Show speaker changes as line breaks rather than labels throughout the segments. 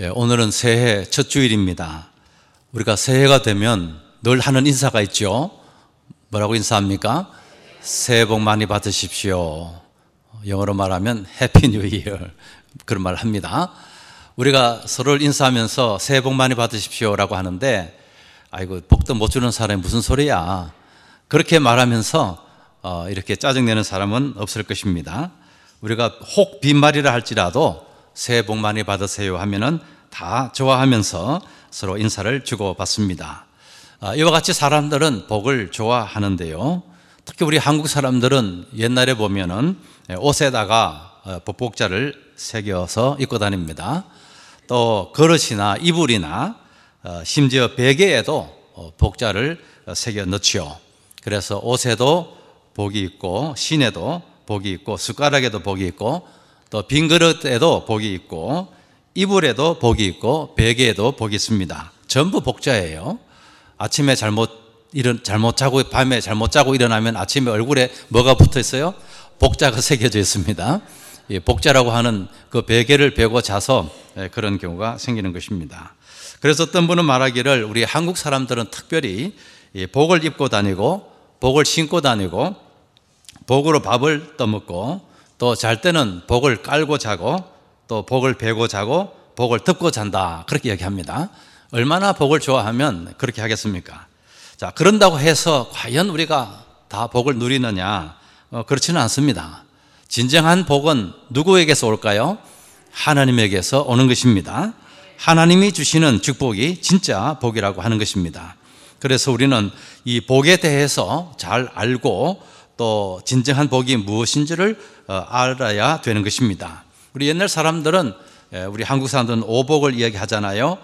오늘은 새해 첫 주일입니다. 우리가 새해가 되면 늘 하는 인사가 있죠. 뭐라고 인사합니까? 새해 복 많이 받으십시오. 영어로 말하면 해피 뉴 이어, 그런 말을 합니다. 우리가 서로를 인사하면서 새해 복 많이 받으십시오라고 하는데, 아이고 복도 못 주는 사람이 무슨 소리야, 그렇게 말하면서 이렇게 짜증내는 사람은 없을 것입니다. 우리가 혹 빈말이라 할지라도 새해 복 많이 받으세요 하면은 다 좋아하면서 서로 인사를 주고받습니다. 이와 같이 사람들은 복을 좋아하는데요. 특히 우리 한국 사람들은 옛날에 보면은 옷에다가 복복자를 새겨서 입고 다닙니다. 또 그릇이나 이불이나 심지어 베개에도 복자를 새겨 넣지요. 그래서 옷에도 복이 있고, 신에도 복이 있고, 숟가락에도 복이 있고, 또 빈 그릇에도 복이 있고, 이불에도 복이 있고, 베개에도 복이 있습니다. 전부 복자예요. 아침에 잘못 자고, 밤에 잘못 자고 일어나면 아침에 얼굴에 뭐가 붙어 있어요? 복자가 새겨져 있습니다. 복자라고 하는 그 베개를 베고 자서 그런 경우가 생기는 것입니다. 그래서 어떤 분은 말하기를, 우리 한국 사람들은 특별히 복을 입고 다니고, 복을 신고 다니고, 복으로 밥을 떠먹고, 또 잘 때는 복을 깔고 자고, 또 복을 베고 자고, 복을 덮고 잔다, 그렇게 이야기합니다. 얼마나 복을 좋아하면 그렇게 하겠습니까? 자, 그런다고 해서 과연 우리가 다 복을 누리느냐? 그렇지는 않습니다. 진정한 복은 누구에게서 올까요? 하나님에게서 오는 것입니다. 하나님이 주시는 축복이 진짜 복이라고 하는 것입니다. 그래서 우리는 이 복에 대해서 잘 알고, 또 진정한 복이 무엇인지를 알아야 되는 것입니다. 우리 옛날 사람들은, 우리 한국 사람들은 오복을 이야기하잖아요.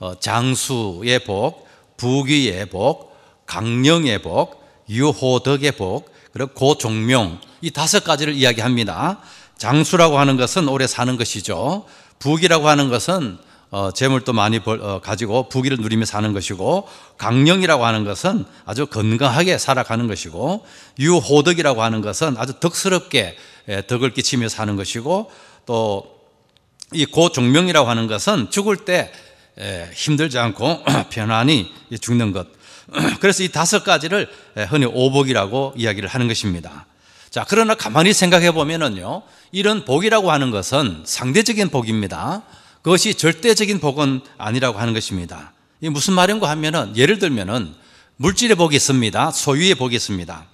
장수의 복, 부귀의 복, 강령의 복, 유호덕의 복, 그리고 고종명, 이 5가지를 이야기합니다. 장수라고 하는 것은 오래 사는 것이죠. 부귀라고 하는 것은 재물도 많이 가지고 부귀를 누리며 사는 것이고, 강령이라고 하는 것은 아주 건강하게 살아가는 것이고, 유호덕이라고 하는 것은 아주 덕스럽게 덕을 끼치며 사는 것이고, 또 이 고종명이라고 하는 것은 죽을 때 힘들지 않고 편안히 죽는 것. 그래서 이 5가지를 흔히 오복이라고 이야기를 하는 것입니다. 자, 그러나 가만히 생각해 보면은요, 이런 복이라고 하는 것은 상대적인 복입니다. 그것이 절대적인 복은 아니라고 하는 것입니다. 이게 무슨 말인가 하면은, 예를 들면은 물질의 복이 있습니다. 소유의 복이 있습니다.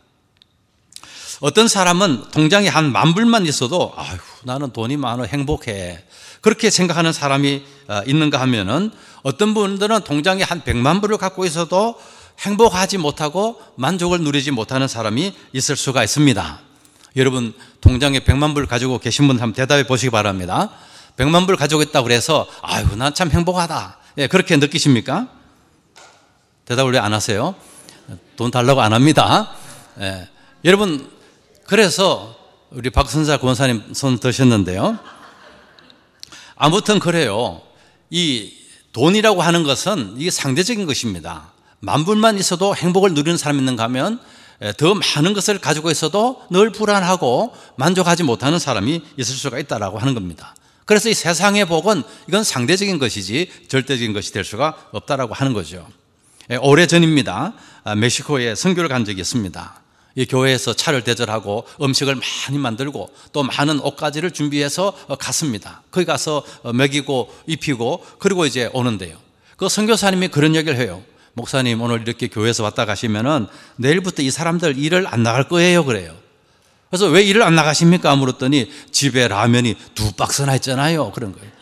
어떤 사람은 통장에 한 10,000불만 있어도 아휴, 나는 돈이 많아 행복해, 그렇게 생각하는 사람이 있는가 하면은, 어떤 분들은 통장에 한 100,000불을 갖고 있어도 행복하지 못하고 만족을 누리지 못하는 사람이 있을 수가 있습니다. 여러분, 통장에 100,000불 가지고 계신 분 한번 대답해 보시기 바랍니다. 100,000불 가지고 있다고 그래서 아유, 난 참 행복하다, 그렇게 느끼십니까? 대답을 왜 안 하세요? 돈 달라고 안 합니다. 여러분, 그래서 우리 박선사 권사님 손 드셨는데요, 아무튼 그래요. 이 돈이라고 하는 것은 이게 상대적인 것입니다. 10,000불만 있어도 행복을 누리는 사람이 있는가 하면, 더 많은 것을 가지고 있어도 늘 불안하고 만족하지 못하는 사람이 있을 수가 있다라고 하는 겁니다. 그래서 이 세상의 복은 이건 상대적인 것이지 절대적인 것이 될 수가 없다라고 하는 거죠. 오래전입니다. 멕시코에 선교를 간 적이 있습니다. 이 교회에서 차를 대절하고 음식을 많이 만들고 또 많은 옷가지를 준비해서 갔습니다. 거기 가서 먹이고 입히고 그리고 이제 오는데요, 그 선교사님이 그런 얘기를 해요. 목사님, 오늘 이렇게 교회에서 왔다 가시면은 내일부터 이 사람들 일을 안 나갈 거예요, 그래요. 그래서 왜 일을 안 나가십니까? 물었더니 집에 라면이 2박스나 있잖아요, 그런 거예요.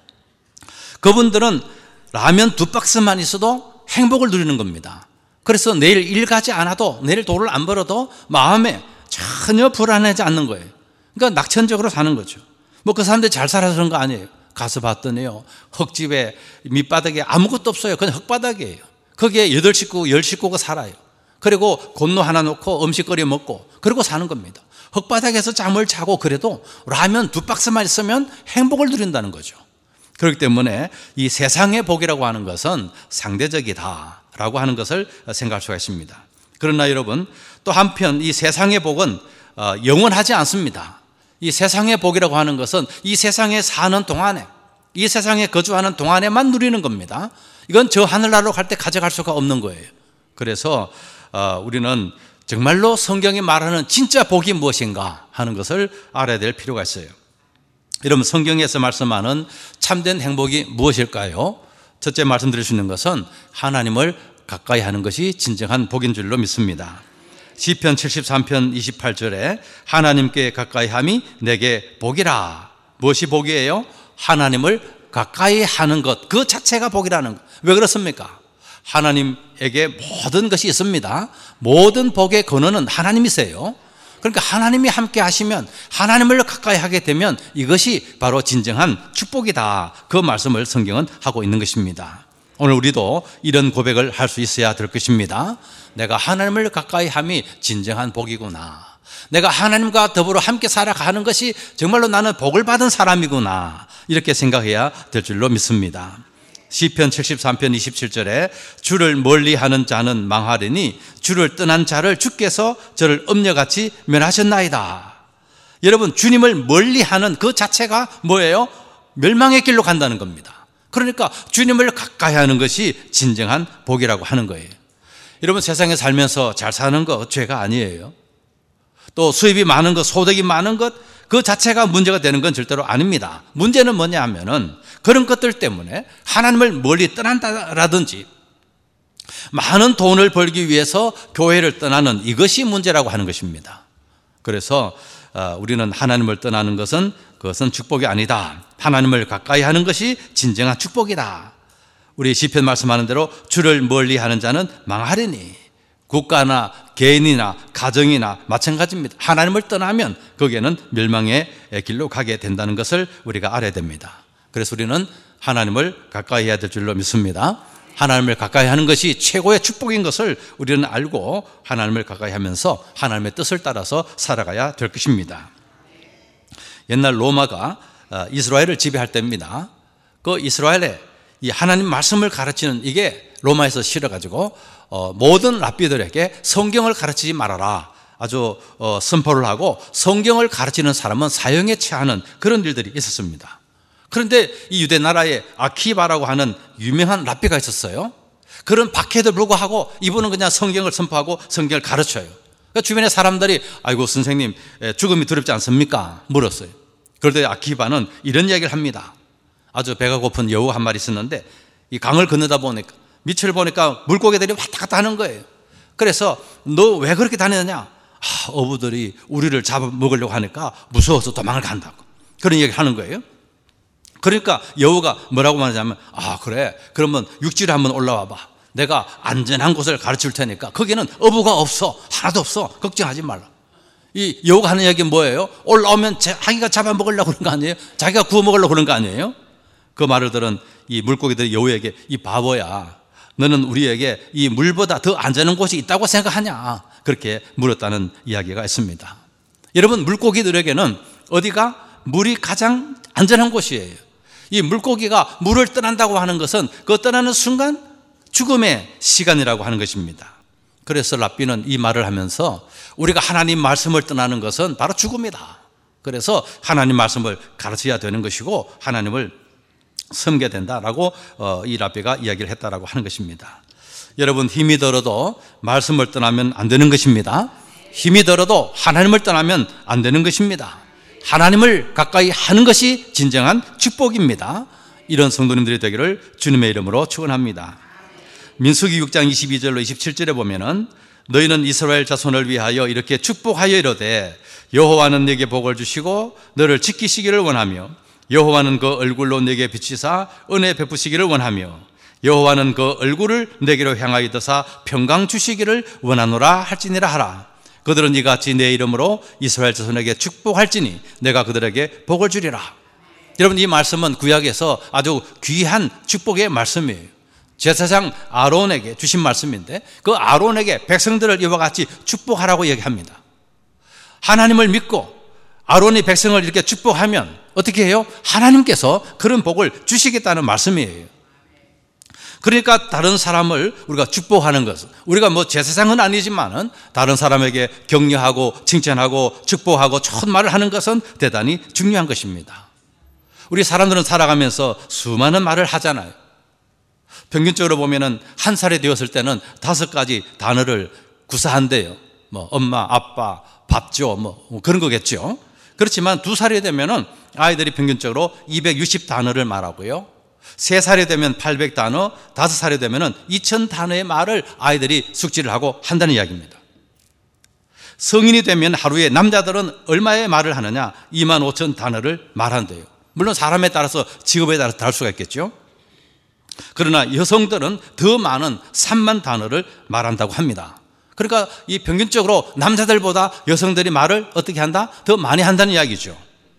그분들은 라면 2박스만 있어도 행복을 누리는 겁니다. 그래서 내일 일 가지 않아도, 내일 돈을 안 벌어도 마음에 전혀 불안하지 않는 거예요. 그러니까 낙천적으로 사는 거죠. 뭐 그 사람들이 잘 살아서 그런 거 아니에요. 가서 봤더니요, 흙집에 밑바닥에 아무것도 없어요. 그냥 흙바닥이에요. 거기에 8식구, 10식구가 살아요. 그리고 곤로 하나 놓고 음식 끓여 먹고 그러고 사는 겁니다. 흙바닥에서 잠을 자고 그래도 라면 2박스만 있으면 행복을 누린다는 거죠. 그렇기 때문에 이 세상의 복이라고 하는 것은 상대적이다라고 하는 것을 생각할 수가 있습니다. 그러나 여러분, 또 한편 이 세상의 복은 영원하지 않습니다. 이 세상의 복이라고 하는 것은 이 세상에 사는 동안에, 이 세상에 거주하는 동안에만 누리는 겁니다. 이건 저 하늘나라로 갈 때 가져갈 수가 없는 거예요. 그래서 우리는 정말로 성경이 말하는 진짜 복이 무엇인가 하는 것을 알아야 될 필요가 있어요. 여러분, 성경에서 말씀하는 참된 행복이 무엇일까요? 첫째 말씀드릴 수 있는 것은 하나님을 가까이 하는 것이 진정한 복인 줄로 믿습니다. 시편 73편 28절에 하나님께 가까이 함이 내게 복이라. 무엇이 복이에요? 하나님을 가까이 하는 것, 그 자체가 복이라는 것. 왜 그렇습니까? 하나님에게 모든 것이 있습니다. 모든 복의 근원은 하나님이세요. 그러니까 하나님이 함께 하시면, 하나님을 가까이 하게 되면 이것이 바로 진정한 축복이다. 그 말씀을 성경은 하고 있는 것입니다. 오늘 우리도 이런 고백을 할 수 있어야 될 것입니다. 내가 하나님을 가까이 함이 진정한 복이구나. 내가 하나님과 더불어 함께 살아가는 것이 정말로 나는 복을 받은 사람이구나. 이렇게 생각해야 될 줄로 믿습니다. 시편 73편 27절에 주를 멀리하는 자는 망하리니 주를 떠난 자를 주께서 저를 음녀같이 멸하셨나이다. 여러분, 주님을 멀리하는 그 자체가 뭐예요? 멸망의 길로 간다는 겁니다. 그러니까 주님을 가까이 하는 것이 진정한 복이라고 하는 거예요. 여러분, 세상에 살면서 잘 사는 거 죄가 아니에요. 또 수입이 많은 것, 소득이 많은 것, 그 자체가 문제가 되는 건 절대로 아닙니다. 문제는 뭐냐 하면은 그런 것들 때문에 하나님을 멀리 떠난다라든지 많은 돈을 벌기 위해서 교회를 떠나는 이것이 문제라고 하는 것입니다. 그래서 우리는 하나님을 떠나는 것은 그것은 축복이 아니다. 하나님을 가까이 하는 것이 진정한 축복이다. 우리 시편 말씀하는 대로 주를 멀리하는 자는 망하리니, 국가나 개인이나 가정이나 마찬가지입니다. 하나님을 떠나면 거기에는 멸망의 길로 가게 된다는 것을 우리가 알아야 됩니다. 그래서 우리는 하나님을 가까이 해야 될 줄로 믿습니다. 하나님을 가까이 하는 것이 최고의 축복인 것을 우리는 알고 하나님을 가까이 하면서 하나님의 뜻을 따라서 살아가야 될 것입니다. 옛날 로마가 이스라엘을 지배할 때입니다. 그 이스라엘에 이 하나님 말씀을 가르치는, 이게 로마에서 실어가지고 모든 랍비들에게 성경을 가르치지 말아라. 아주 선포를 하고 성경을 가르치는 사람은 사형에 처하는 그런 일들이 있었습니다. 그런데 이 유대 나라에 아키바라고 하는 유명한 랍비가 있었어요. 그런 박해에도 불구하고 이분은 그냥 성경을 선포하고 성경을 가르쳐요. 그러니까 주변의 사람들이 아이고 선생님 죽음이 두렵지 않습니까? 물었어요. 그럴 때 아키바는 이런 이야기를 합니다. 아주 배가 고픈 여우 한 마리 있었는데 이 강을 건너다 보니까 밑을 보니까 물고기들이 왔다 갔다 하는 거예요. 그래서 너 왜 그렇게 다니느냐? 어부들이 우리를 잡아먹으려고 하니까 무서워서 도망을 간다고. 그런 얘기를 하는 거예요. 그러니까 여우가 뭐라고 말하냐면 그래, 그러면 육지로 한번 올라와 봐. 내가 안전한 곳을 가르칠 테니까 거기는 어부가 없어. 하나도 없어. 걱정하지 말라. 이 여우가 하는 얘기는 뭐예요? 올라오면 자기가 잡아먹으려고 그런 거 아니에요? 자기가 구워 먹으려고 그런 거 아니에요? 그 말을 들은 이 물고기들이 여우에게 이 바보야, 너는 우리에게 이 물보다 더 안전한 곳이 있다고 생각하냐? 그렇게 물었다는 이야기가 있습니다. 여러분, 물고기들에게는 어디가 물이 가장 안전한 곳이에요. 이 물고기가 물을 떠난다고 하는 것은 그 떠나는 순간 죽음의 시간이라고 하는 것입니다. 그래서 랍비는 이 말을 하면서 우리가 하나님 말씀을 떠나는 것은 바로 죽음이다. 그래서 하나님 말씀을 가르쳐야 되는 것이고 하나님을 섬겨야 된다라고 이 랍비가 이야기를 했다라고 하는 것입니다. 여러분, 힘이 들어도 말씀을 떠나면 안 되는 것입니다. 힘이 들어도 하나님을 떠나면 안 되는 것입니다. 하나님을 가까이 하는 것이 진정한 축복입니다. 이런 성도님들이 되기를 주님의 이름으로 축원합니다. 민수기 6장 22절로 27절에 보면은 너희는 이스라엘 자손을 위하여 이렇게 축복하여 이르되 여호와는 네게 복을 주시고 너를 지키시기를 원하며 여호와는 그 얼굴로 네게 비치사 은혜 베푸시기를 원하며 여호와는 그 얼굴을 네게로 향하여 드사 평강 주시기를 원하노라 할지니라 하라. 그들은 이같이 내 이름으로 이스라엘 자손에게 축복할지니 내가 그들에게 복을 주리라. 여러분, 이 말씀은 구약에서 아주 귀한 축복의 말씀이에요. 제사장 아론에게 주신 말씀인데 그 아론에게 백성들을 이와 같이 축복하라고 얘기합니다. 하나님을 믿고 아론이 백성을 이렇게 축복하면 어떻게 해요? 하나님께서 그런 복을 주시겠다는 말씀이에요. 그러니까 다른 사람을 우리가 축복하는 것은, 우리가 뭐 제사장은 아니지만은 다른 사람에게 격려하고 칭찬하고 축복하고 좋은 말을 하는 것은 대단히 중요한 것입니다. 우리 사람들은 살아가면서 수많은 말을 하잖아요. 평균적으로 보면은 한 살이 되었을 때는 5가지 단어를 구사한대요. 뭐 엄마, 아빠, 밥 줘, 뭐 그런 거겠죠. 그렇지만 2살이 되면은 아이들이 평균적으로 260단어를 말하고요. 3살이 되면 800단어, 5살이 되면은 2000단어의 말을 아이들이 숙지를 하고 한다는 이야기입니다. 성인이 되면 하루에 남자들은 얼마의 말을 하느냐? 25,000단어를 말한대요. 물론 사람에 따라서 직업에 따라서 다를 수가 있겠죠. 그러나 여성들은 더 많은 3만 단어를 말한다고 합니다. 그러니까 이 평균적으로 남자들보다 여성들이 말을 어떻게 한다? 더 많이 한다는 이야기죠.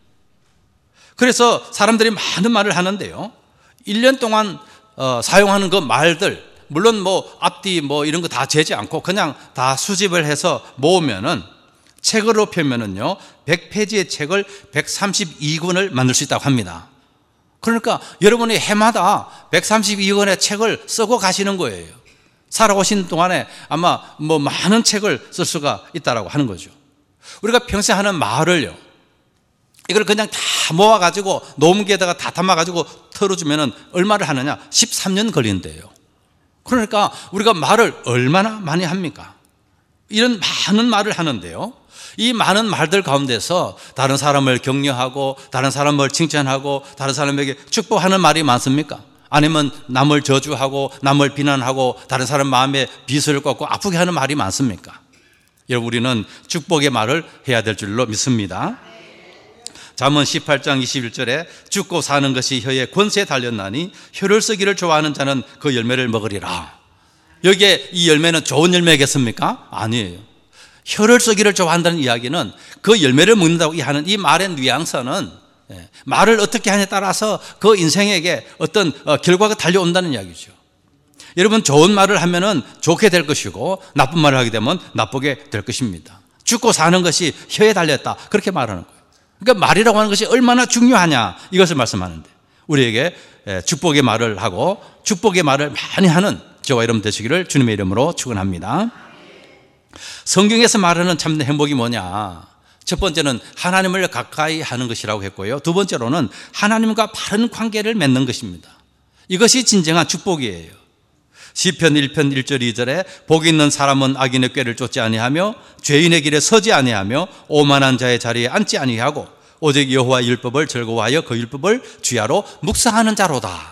그래서 사람들이 많은 말을 하는데요. 1년 동안 사용하는 그 말들, 물론 뭐 앞뒤 뭐 이런 거 다 재지 않고 그냥 다 수집을 해서 모으면은 책으로 펴면은요 100페이지의 책을 132권을 만들 수 있다고 합니다. 그러니까 여러분이 해마다 132권의 책을 쓰고 가시는 거예요. 살아오신 동안에 아마 뭐 많은 책을 쓸 수가 있다라고 하는 거죠. 우리가 평소에 하는 말을요, 이걸 그냥 다 모아가지고 녹음기에다가 다 담아가지고 털어주면은 얼마를 하느냐? 13년 걸린대요. 그러니까 우리가 말을 얼마나 많이 합니까? 이런 많은 말을 하는데요, 이 많은 말들 가운데서 다른 사람을 격려하고 다른 사람을 칭찬하고 다른 사람에게 축복하는 말이 많습니까? 아니면 남을 저주하고 남을 비난하고 다른 사람 마음에 비수를 꽂고 아프게 하는 말이 많습니까? 여러분, 우리는 축복의 말을 해야 될 줄로 믿습니다. 잠언 18장 21절에 죽고 사는 것이 혀에 권세에 달렸나니 혀를 쓰기를 좋아하는 자는 그 열매를 먹으리라. 여기에 이 열매는 좋은 열매겠습니까? 아니에요. 혀를 쓰기를 좋아한다는 이야기는 그 열매를 먹는다고 하는 이 말의 뉘앙스는 말을 어떻게 하냐에 따라서 그 인생에게 어떤 결과가 달려온다는 이야기죠. 여러분, 좋은 말을 하면은 좋게 될 것이고 나쁜 말을 하게 되면 나쁘게 될 것입니다. 죽고 사는 것이 혀에 달렸다, 그렇게 말하는 거예요. 그러니까 말이라고 하는 것이 얼마나 중요하냐, 이것을 말씀하는데 우리에게 축복의 말을 하고 축복의 말을 많이 하는 저와 여러분 되시기를 주님의 이름으로 축원합니다. 성경에서 말하는 참된 행복이 뭐냐? 첫 번째는 하나님을 가까이 하는 것이라고 했고요, 두 번째로는 하나님과 바른 관계를 맺는 것입니다. 이것이 진정한 축복이에요. 시편 1편 1절 2절에 복이 있는 사람은 악인의 꾀를 쫓지 아니하며 죄인의 길에 서지 아니하며 오만한 자의 자리에 앉지 아니하고 오직 여호와의 율법을 즐거워하여 그 율법을 주야로 묵상하는 자로다.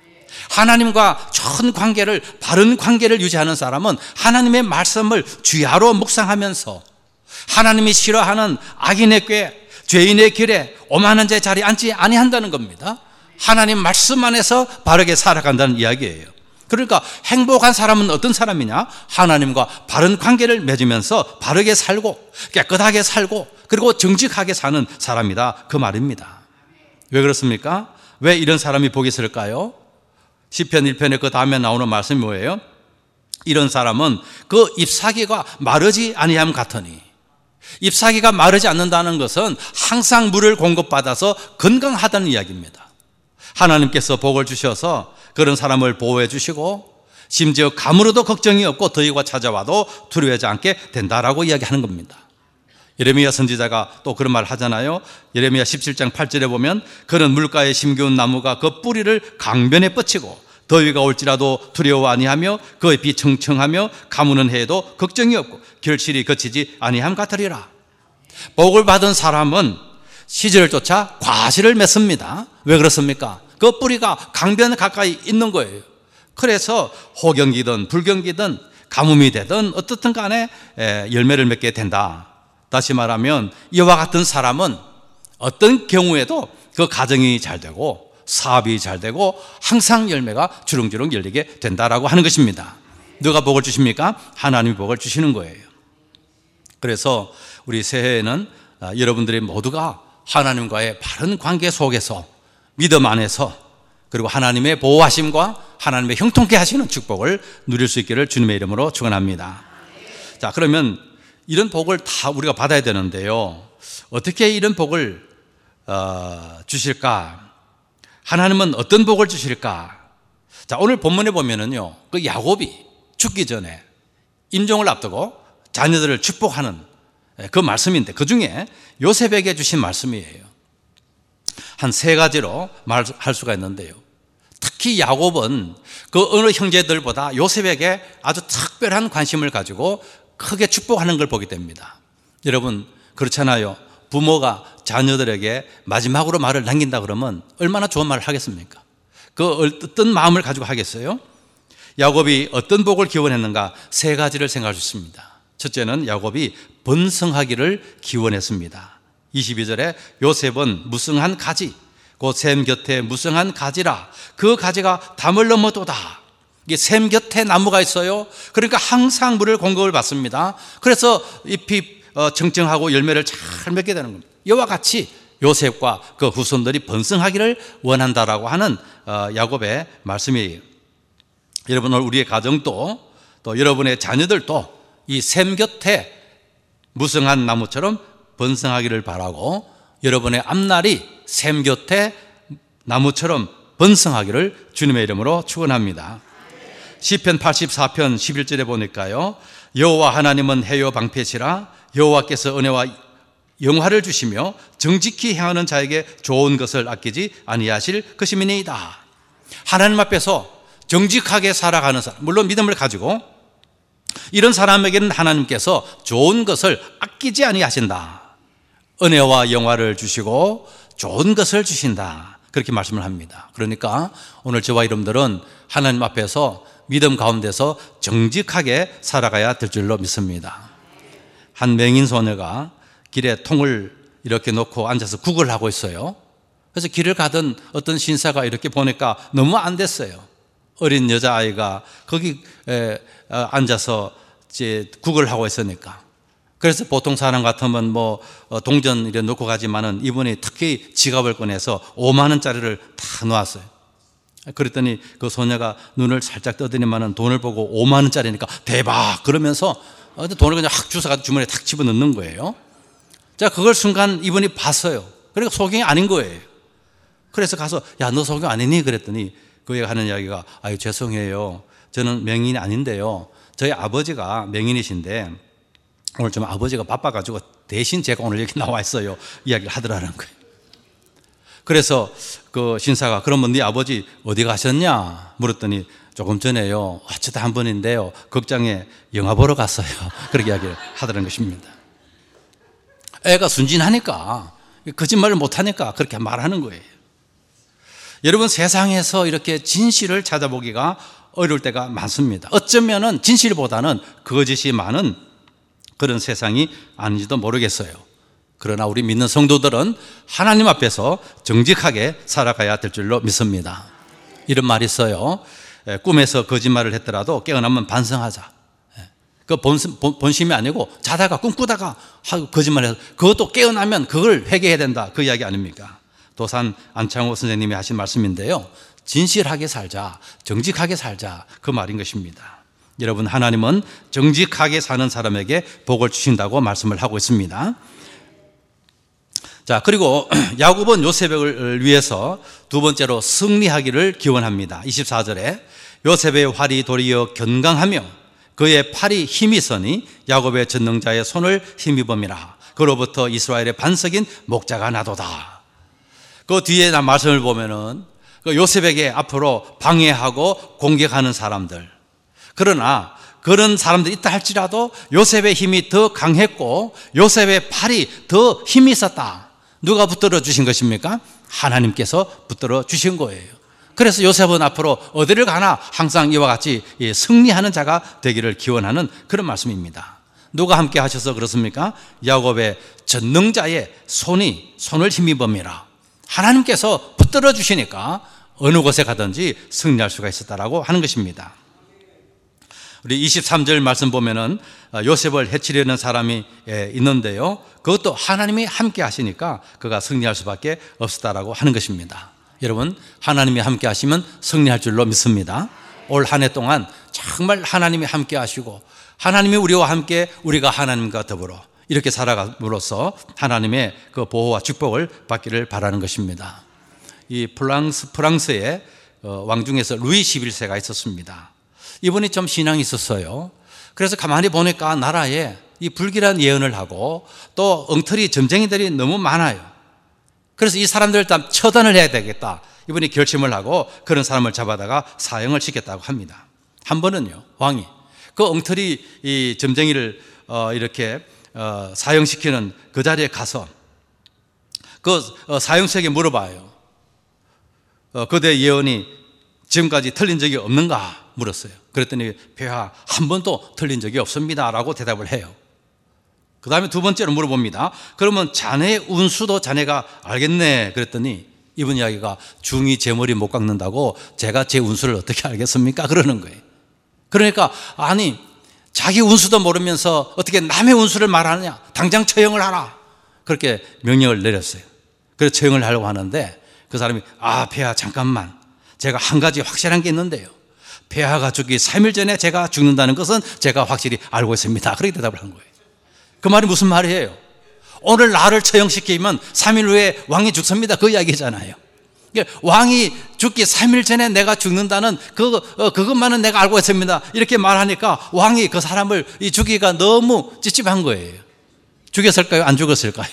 하나님과 좋은 관계를, 바른 관계를 유지하는 사람은 하나님의 말씀을 주야로 묵상하면서 하나님이 싫어하는 악인의 꾀, 죄인의 길에 오만한 자의 자리에 앉지 아니한다는 겁니다. 하나님 말씀 안에서 바르게 살아간다는 이야기예요. 그러니까 행복한 사람은 어떤 사람이냐? 하나님과 바른 관계를 맺으면서 바르게 살고 깨끗하게 살고 그리고 정직하게 사는 사람이다, 그 말입니다. 왜 그렇습니까? 왜 이런 사람이 복이 있을까요? 시편 1편에 그 다음에 나오는 말씀이 뭐예요? 이런 사람은 그 잎사귀가 마르지 아니함 같으니. 잎사귀가 마르지 않는다는 것은 항상 물을 공급받아서 건강하다는 이야기입니다. 하나님께서 복을 주셔서 그런 사람을 보호해 주시고 심지어 가물어도 걱정이 없고 더위가 찾아와도 두려워하지 않게 된다라고 이야기하는 겁니다. 예레미야 선지자가 또 그런 말을 하잖아요. 예레미야 17장 8절에 보면 그는 물가에 심겨운 나무가 그 뿌리를 강변에 뻗치고 더위가 올지라도 두려워 아니하며 그 잎이 청청하며 가무는 해에도 걱정이 없고 결실이 거치지 아니함 같으리라. 복을 받은 사람은 시절을 쫓아 과실을 맺습니다. 왜 그렇습니까? 그 뿌리가 강변 가까이 있는 거예요. 그래서 호경기든 불경기든 가뭄이 되든 어떻든 간에 열매를 맺게 된다. 다시 말하면 이와 같은 사람은 어떤 경우에도 그 가정이 잘 되고 사업이 잘 되고 항상 열매가 주렁주렁 열리게 된다라고 하는 것입니다. 누가 복을 주십니까? 하나님이 복을 주시는 거예요. 그래서 우리 새해에는 여러분들이 모두가 하나님과의 바른 관계 속에서 믿음 안에서 그리고 하나님의 보호하심과 하나님의 형통케 하시는 축복을 누릴 수 있기를 주님의 이름으로 축원합니다. 자, 그러면 이런 복을 다 우리가 받아야 되는데요, 어떻게 이런 복을 주실까? 하나님은 어떤 복을 주실까? 자, 오늘 본문에 보면은요, 그 야곱이 죽기 전에 임종을 앞두고 자녀들을 축복하는 그 말씀인데 그 중에 요셉에게 주신 말씀이에요. 한 세 가지로 말할 수가 있는데요. 특히 야곱은 그 어느 형제들보다 요셉에게 아주 특별한 관심을 가지고 크게 축복하는 걸 보게 됩니다. 여러분 그렇잖아요. 부모가 자녀들에게 마지막으로 말을 남긴다 그러면 얼마나 좋은 말을 하겠습니까? 그 어떤 마음을 가지고 하겠어요? 야곱이 어떤 복을 기원했는가? 세 가지를 생각할 수 있습니다. 첫째는 야곱이 번성하기를 기원했습니다. 22절에 요셉은 무성한 가지, 곧 샘 곁에 무성한 가지라. 그 가지가 담을 넘어도다. 이게 샘 곁에 나무가 있어요. 그러니까 항상 물을 공급을 받습니다. 그래서 잎이 청청하고 열매를 잘 맺게 되는 겁니다. 이와 같이 요셉과 그 후손들이 번성하기를 원한다라고 하는 야곱의 말씀이에요. 여러분 오늘 우리의 가정도 또 여러분의 자녀들도 이 샘 곁에 무성한 나무처럼 번성하기를 바라고 여러분의 앞날이 샘 곁에 나무처럼 번성하기를 주님의 이름으로 축원합니다. 시편 84편 11절에 보니까요. 여호와 하나님은 해요 방패시라. 여호와께서 은혜와 영화를 주시며 정직히 행하는 자에게 좋은 것을 아끼지 아니하실 것임이니이다. 하나님 앞에서 정직하게 살아가는 사람, 물론 믿음을 가지고 이런 사람에게는 하나님께서 좋은 것을 아끼지 아니하신다. 은혜와 영화를 주시고 좋은 것을 주신다. 그렇게 말씀을 합니다. 그러니까 오늘 저와 여러분들은 하나님 앞에서 믿음 가운데서 정직하게 살아가야 될 줄로 믿습니다. 한 맹인 소녀가 길에 통을 이렇게 놓고 앉아서 국을 하고 있어요. 그래서 길을 가던 어떤 신사가 이렇게 보니까 너무 안 됐어요. 어린 여자아이가 거기 앉아서 이제 국을 하고 있으니까. 그래서 보통 사람 같으면 뭐 동전 이렇게 놓고 가지만은 이분이 특히 지갑을 꺼내서 5만 원짜리를 다 놓았어요. 그랬더니 그 소녀가 눈을 살짝 떠드니만은 돈을 보고 5만 원짜리니까 대박 그러면서 돈을 그냥 확 주워가지고 주머니에 탁 집어넣는 거예요. 자, 그걸 순간 이분이 봤어요. 그러니까 소경이 아닌 거예요. 그래서 가서 야, 너 소경 아니니? 그랬더니 그 애가 하는 이야기가 아유, 죄송해요. 저는 맹인이 아닌데요. 저희 아버지가 맹인이신데 오늘 좀 아버지가 바빠가지고 대신 제가 오늘 여기 나와 있어요. 이야기를 하더라는 거예요. 그래서 그 신사가 그러면 네 아버지 어디 가셨냐? 물었더니 조금 전에요. 어쩌다 한 번인데요. 극장에 영화 보러 갔어요. 그렇게 이야기를 하더라는 것입니다. 애가 순진하니까 거짓말을 못하니까 그렇게 말하는 거예요. 여러분 세상에서 이렇게 진실을 찾아보기가 어려울 때가 많습니다. 어쩌면은 진실보다는 거짓이 많은 그런 세상이 아닌지도 모르겠어요. 그러나 우리 믿는 성도들은 하나님 앞에서 정직하게 살아가야 될 줄로 믿습니다. 이런 말이 있어요. 꿈에서 거짓말을 했더라도 깨어나면 반성하자. 그 본심이 아니고 자다가 꿈꾸다가 거짓말해서 그것도 깨어나면 그걸 회개해야 된다. 그 이야기 아닙니까? 도산 안창호 선생님이 하신 말씀인데요. 진실하게 살자, 정직하게 살자. 그 말인 것입니다. 여러분 하나님은 정직하게 사는 사람에게 복을 주신다고 말씀을 하고 있습니다. 자, 그리고 야곱은 요셉을 위해서 두 번째로 승리하기를 기원합니다. 24절에 요셉의 활이 도리어 견강하며 그의 팔이 힘이 있으니 야곱의 전능자의 손을 힘입음이라. 그로부터 이스라엘의 반석인 목자가 나도다. 그 뒤에 말씀을 보면은 그 요셉에게 앞으로 방해하고 공격하는 사람들. 그러나 그런 사람들이 있다 할지라도 요셉의 힘이 더 강했고 요셉의 팔이 더 힘이 있었다. 누가 붙들어 주신 것입니까? 하나님께서 붙들어 주신 거예요. 그래서 요셉은 앞으로 어디를 가나 항상 이와 같이 승리하는 자가 되기를 기원하는 그런 말씀입니다. 누가 함께 하셔서 그렇습니까? 야곱의 전능자의 손을 힘입음이라. 하나님께서 붙들어 주시니까 어느 곳에 가든지 승리할 수가 있었다라고 하는 것입니다. 우리 23절 말씀 보면은 요셉을 해치려는 사람이 있는데요. 그것도 하나님이 함께 하시니까 그가 승리할 수밖에 없었다라고 하는 것입니다. 여러분 하나님이 함께 하시면 승리할 줄로 믿습니다. 올 한 해 동안 정말 하나님이 함께 하시고 하나님이 우리와 함께 우리가 하나님과 더불어 이렇게 살아감으로써 하나님의 그 보호와 축복을 받기를 바라는 것입니다. 이 프랑스의 왕 중에서 루이 11세가 있었습니다. 이분이 좀 신앙이 있었어요. 그래서 가만히 보니까 나라에 이 불길한 예언을 하고 또 엉터리 점쟁이들이 너무 많아요. 그래서 이 사람들을 일단 처단을 해야 되겠다. 이분이 결심을 하고 그런 사람을 잡아다가 사형을 시켰다고 합니다. 한 번은요, 왕이 그 엉터리 이 점쟁이를 이렇게 사형시키는 그 자리에 가서 그 사형수에게 물어봐요. 그대 예언이 지금까지 틀린 적이 없는가 물었어요. 그랬더니 폐하 한 번도 틀린 적이 없습니다 라고 대답을 해요. 그 다음에 두 번째로 물어봅니다. 그러면 자네의 운수도 자네가 알겠네 그랬더니 이분 이야기가 중이 제 머리 못 깎는다고 제가 제 운수를 어떻게 알겠습니까? 그러는 거예요. 그러니까 아니 자기 운수도 모르면서 어떻게 남의 운수를 말하느냐, 당장 처형을 하라, 그렇게 명령을 내렸어요. 그래서 처형을 하려고 하는데 그 사람이 폐하 잠깐만, 제가 한 가지 확실한 게 있는데요, 폐하가 죽기 3일 전에 제가 죽는다는 것은 제가 확실히 알고 있습니다. 그렇게 대답을 한 거예요. 그 말이 무슨 말이에요? 오늘 나를 처형시키면 3일 후에 왕이 죽습니다, 그 이야기잖아요. 왕이 죽기 3일 전에 내가 죽는다는 그것만은 내가 알고 있습니다, 이렇게 말하니까 왕이 그 사람을 죽이기가 너무 찝찝한 거예요. 죽였을까요? 안 죽었을까요?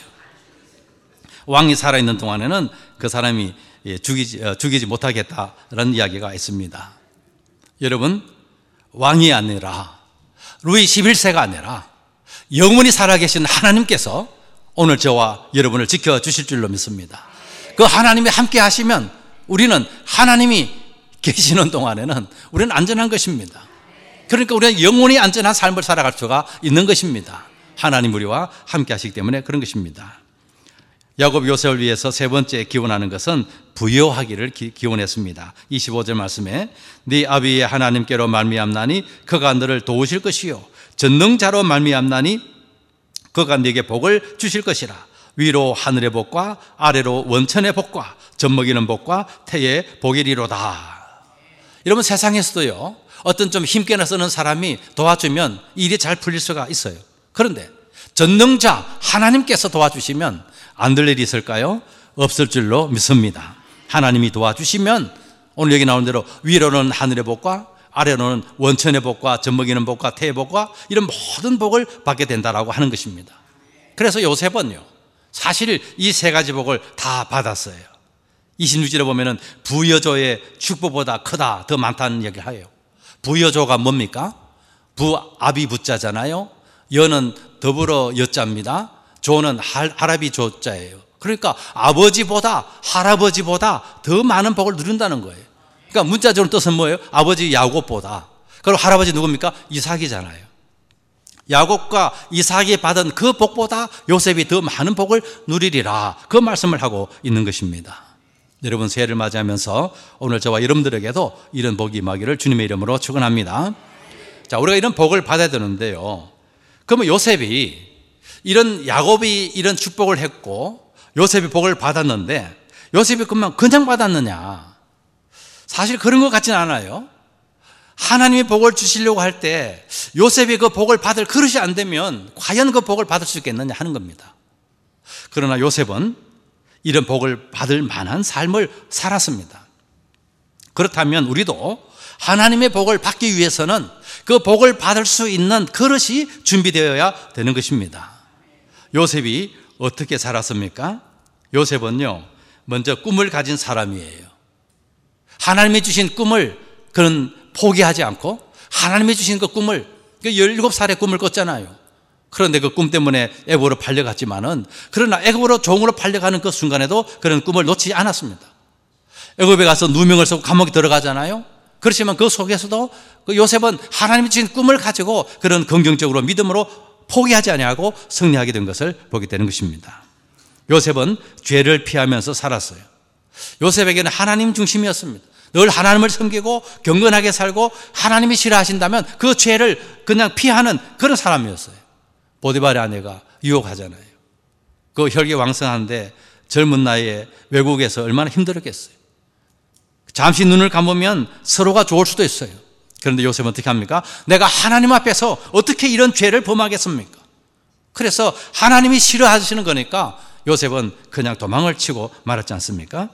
왕이 살아있는 동안에는 그 사람이 죽이지 못하겠다라는 이야기가 있습니다. 여러분, 왕이 아니라 루이 11세가 아니라 영원히 살아계신 하나님께서 오늘 저와 여러분을 지켜주실 줄로 믿습니다. 그 하나님이 함께 하시면 우리는 하나님이 계시는 동안에는 우리는 안전한 것입니다. 그러니까 우리는 영원히 안전한 삶을 살아갈 수가 있는 것입니다. 하나님 우리와 함께 하시기 때문에 그런 것입니다. 야곱 요셉을 위해서 세 번째 기원하는 것은 부요하기를 기원했습니다. 25절 말씀에 네 아비의 하나님께로 말미암나니 그가 너를 도우실 것이요 전능자로 말미암나니 그가 네게 복을 주실 것이라. 위로 하늘의 복과 아래로 원천의 복과 젖먹이는 복과 태의 복이리로다. 여러분, 세상에서도요 어떤 좀 힘께나 쓰는 사람이 도와주면 일이 잘 풀릴 수가 있어요. 그런데 전능자 하나님께서 도와주시면 안 될 일이 있을까요? 없을 줄로 믿습니다. 하나님이 도와주시면 오늘 여기 나오는 대로 위로는 하늘의 복과 아래로는 원천의 복과 젖먹이는 복과 태의 복과 이런 모든 복을 받게 된다라고 하는 것입니다. 그래서 요셉은요 사실 이 세 가지 복을 다 받았어요. 26절에 보면은 부여조의 축복보다 크다, 더 많다는 얘기를 해요. 부여조가 뭡니까? 부아비 부자잖아요. 여는 더불어 여자입니다. 조는 할아비 조자예요. 그러니까 아버지보다 할아버지보다 더 많은 복을 누린다는 거예요. 그러니까 문자적으로 뜻은 뭐예요? 아버지 야곱보다. 그리고 할아버지 누굽니까? 이삭이잖아요. 야곱과 이삭이 받은 그 복보다 요셉이 더 많은 복을 누리리라, 그 말씀을 하고 있는 것입니다. 여러분, 새해를 맞이하면서 오늘 저와 여러분들에게도 이런 복이 임하기를 주님의 이름으로 축원합니다. 자, 우리가 이런 복을 받아야 되는데요, 그러면 요셉이 야곱이 이런 축복을 했고 요셉이 복을 받았는데 요셉이 그냥 받았느냐? 사실 그런 것 같지는 않아요. 하나님이 복을 주시려고 할 때 요셉이 그 복을 받을 그릇이 안 되면 과연 그 복을 받을 수 있겠느냐 하는 겁니다. 그러나 요셉은 이런 복을 받을 만한 삶을 살았습니다. 그렇다면 우리도 하나님의 복을 받기 위해서는 그 복을 받을 수 있는 그릇이 준비되어야 되는 것입니다. 요셉이 어떻게 살았습니까? 요셉은요 먼저 꿈을 가진 사람이에요. 하나님이 주신 꿈을 그는 포기하지 않고 하나님이 주신 그 꿈을, 17살에 꿈을 꿨잖아요. 그런데 그 꿈 때문에 애굽으로 팔려갔지만은, 그러나 애굽으로 종으로 팔려가는 그 순간에도 그런 꿈을 놓치지 않았습니다. 애굽에 가서 누명을 쓰고 감옥에 들어가잖아요. 그렇지만 그 속에서도 그 요셉은 하나님이 주신 꿈을 가지고 그런 긍정적으로 믿음으로 포기하지 아니하고 승리하게 된 것을 보게 되는 것입니다. 요셉은 죄를 피하면서 살았어요. 요셉에게는 하나님 중심이었습니다. 늘 하나님을 섬기고 경건하게 살고 하나님이 싫어하신다면 그 죄를 그냥 피하는 그런 사람이었어요. 보디발의 아내가 유혹하잖아요. 그 혈기왕성한데 젊은 나이에 외국에서 얼마나 힘들었겠어요. 잠시 눈을 감으면 서로가 좋을 수도 있어요. 그런데 요셉은 어떻게 합니까? 내가 하나님 앞에서 어떻게 이런 죄를 범하겠습니까? 그래서 하나님이 싫어하시는 거니까 요셉은 그냥 도망을 치고 말았지 않습니까?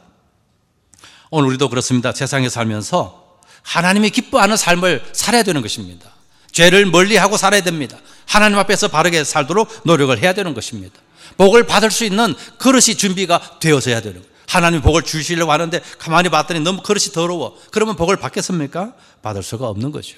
오늘 우리도 그렇습니다. 세상에 살면서 하나님이 기뻐하는 삶을 살아야 되는 것입니다. 죄를 멀리하고 살아야 됩니다. 하나님 앞에서 바르게 살도록 노력을 해야 되는 것입니다. 복을 받을 수 있는 그릇이 준비가 되어져야 되는 거예요. 하나님이 복을 주시려고 하는데 가만히 봤더니 너무 그릇이 더러워. 그러면 복을 받겠습니까? 받을 수가 없는 거죠.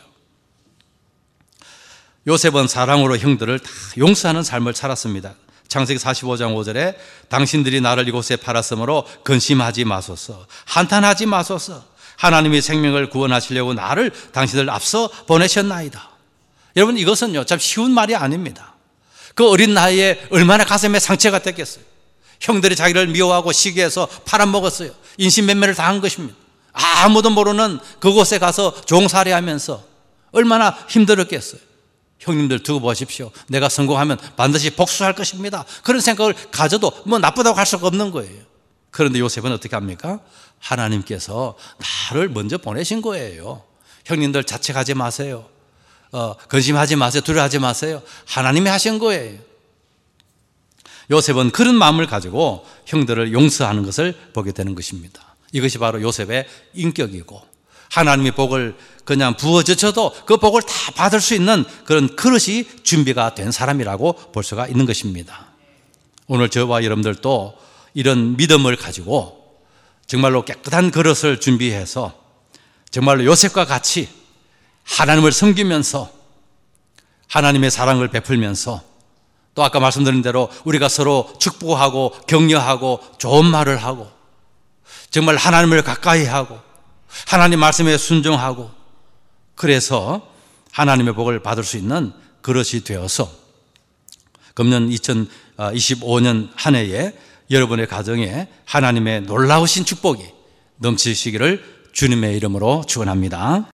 요셉은 사랑으로 형들을 다 용서하는 삶을 살았습니다. 창세기 45장 5절에 당신들이 나를 이곳에 팔았으므로 근심하지 마소서, 한탄하지 마소서. 하나님이 생명을 구원하시려고 나를 당신들 앞서 보내셨나이다. 여러분, 이것은요 참 쉬운 말이 아닙니다. 그 어린 나이에 얼마나 가슴에 상처가 됐겠어요. 형들이 자기를 미워하고 시기해서 팔아먹었어요. 인신매매를 당한 것입니다. 아무도 모르는 그곳에 가서 종살이하면서 얼마나 힘들었겠어요. 형님들 두고 보십시오. 내가 성공하면 반드시 복수할 것입니다. 그런 생각을 가져도 뭐 나쁘다고 할 수가 없는 거예요. 그런데 요셉은 어떻게 합니까? 하나님께서 나를 먼저 보내신 거예요. 형님들 자책하지 마세요. 근심하지 마세요. 두려워하지 마세요. 하나님이 하신 거예요. 요셉은 그런 마음을 가지고 형들을 용서하는 것을 보게 되는 것입니다. 이것이 바로 요셉의 인격이고, 하나님의 복을 그냥 부어젖혀도 그 복을 다 받을 수 있는 그런 그릇이 준비가 된 사람이라고 볼 수가 있는 것입니다. 오늘 저와 여러분들도 이런 믿음을 가지고 정말로 깨끗한 그릇을 준비해서 정말로 요셉과 같이 하나님을 섬기면서 하나님의 사랑을 베풀면서, 또 아까 말씀드린 대로 우리가 서로 축복하고 격려하고 좋은 말을 하고 정말 하나님을 가까이 하고 하나님 말씀에 순종하고, 그래서 하나님의 복을 받을 수 있는 그릇이 되어서 금년 2025년 한 해에 여러분의 가정에 하나님의 놀라우신 축복이 넘치시기를 주님의 이름으로 축원합니다.